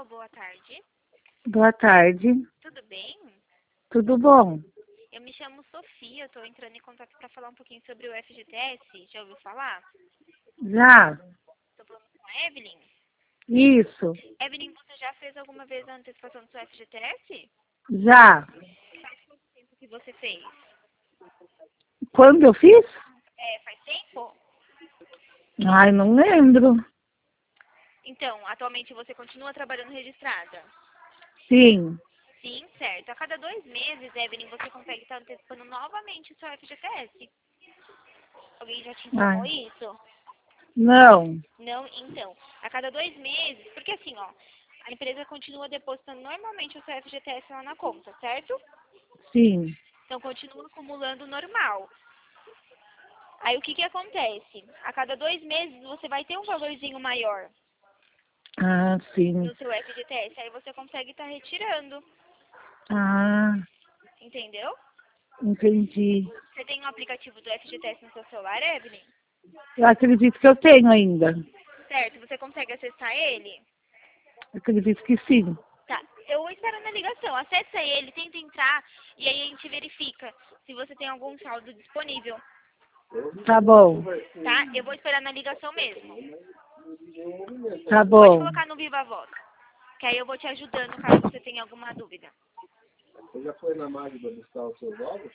boa tarde. Boa tarde, Tudo bem? tudo bom? Eu me chamo Sofia, eu estou entrando em contato para falar um pouquinho sobre o FGTS. Já ouviu falar? Já, Estou falando com a Evelyn. isso, Evelyn, você já fez alguma vez a antecipação do seu FGTS? já. O que você fez? Quando eu fiz? Faz tempo? Ai, não lembro. Então, atualmente você continua trabalhando registrada? Sim, Sim, certo. A cada 2 meses, Evelyn, você consegue estar antecipando novamente o seu FGTS. Alguém já te informou ai, isso? não, Não, então, a cada 2 meses, porque assim, ó, a empresa continua depositando normalmente o seu FGTS lá na conta, certo? sim. Então, continua acumulando normal. Aí, o que que acontece? A cada 2 meses, você vai ter um valorzinho maior Ah, sim. no seu FGTS. Aí, você consegue estar retirando, Ah, entendeu? entendi. Você tem um aplicativo do FGTS no seu celular, Evelyn? Eu acredito que eu tenho ainda. Certo, você consegue acessar ele? Acredito que sim. Tá, eu espero na ligação. Acessa ele, tenta entrar e aí a gente verifica se você tem algum saldo disponível, Tá bom, tá? Eu vou esperar na ligação mesmo. tá Pode bom. colocar no Viva Voz, que aí eu vou te ajudando caso você tenha alguma dúvida. Você já foi na Magda buscar os seus ovos?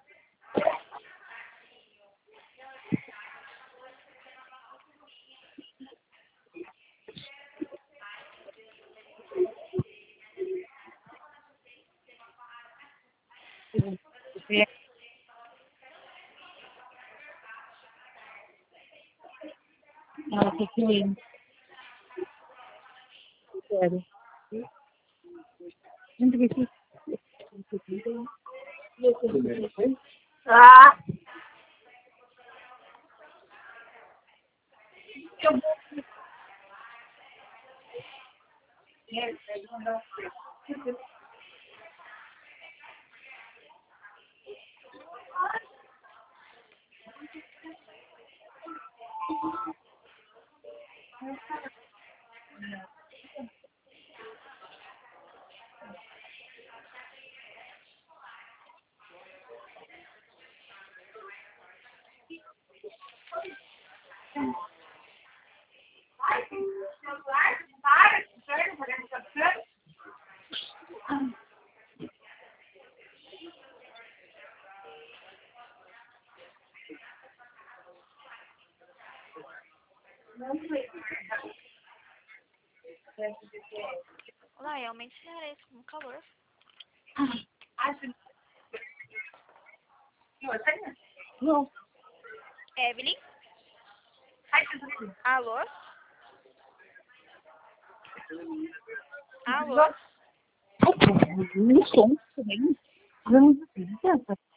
Nossa, que lindo. Sério. Entra aqui. Primeiro, sim? Ah! Olá, realmente parece com calor. Não. Evelyn? Alô? Alô? No som também. Não,